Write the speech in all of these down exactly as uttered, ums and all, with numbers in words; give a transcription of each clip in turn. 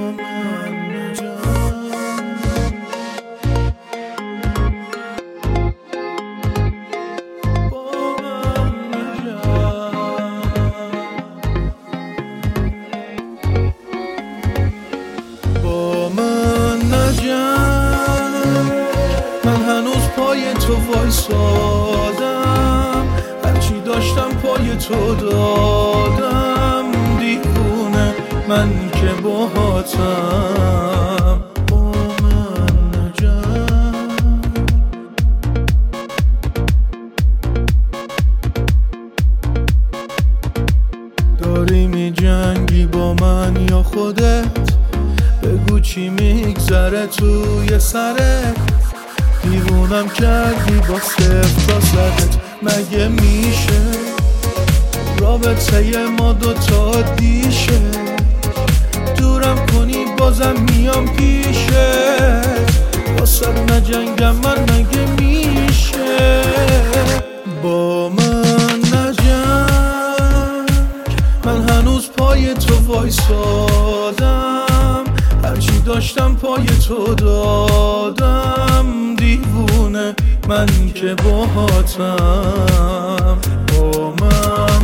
من هنوز پای تو وایسادم، هرچی داشتم پای تو دادم. دیوونه من که باهاتم، با من نجم. داری می جنگی با من یا خودت؟ بگو چی میگذره توی سرت؟ دیوونم کردی با صفر تا صدت. مگه میشه رابطه ما دوتا دیشه؟ دورم کنی بازم میام پیشت، واسه نجنگم من مگه میشه؟ با من نجنگ، من هنوز پای تو وایسادم، هرچی داشتم پای تو دادم. دیوونه من که باهاتم، با من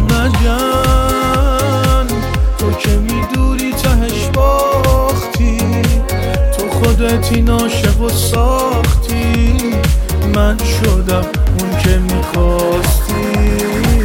نجنگ. تو که میدوری تهش باختی، تو خودت این عاشق و ساختی. من شدم اون که میخواستی.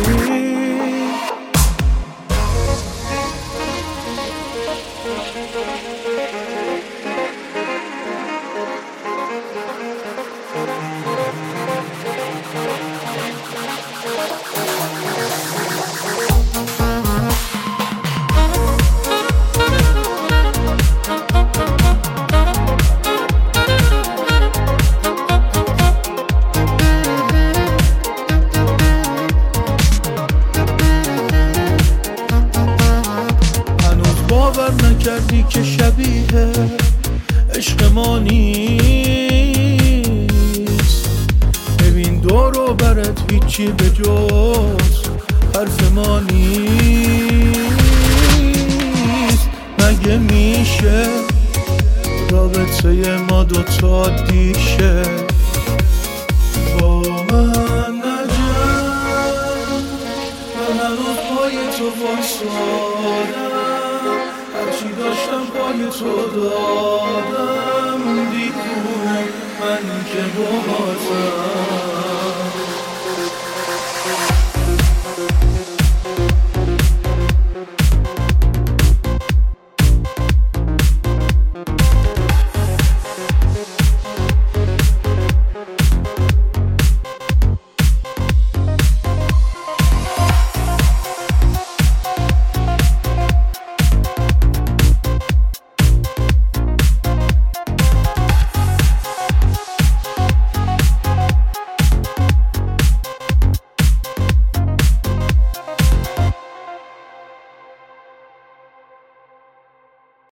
باور نکردی که شبیه عشق ما نیست. ببین دور و برت هیچی به جز حرف ما نیست. مگه میشه رابطه ما دوتا دیشه؟ با من نجنگ، من هنوز پای تو وایسادم، هرچی داشتم پای تو دادم. دیوونه من که باهاتم.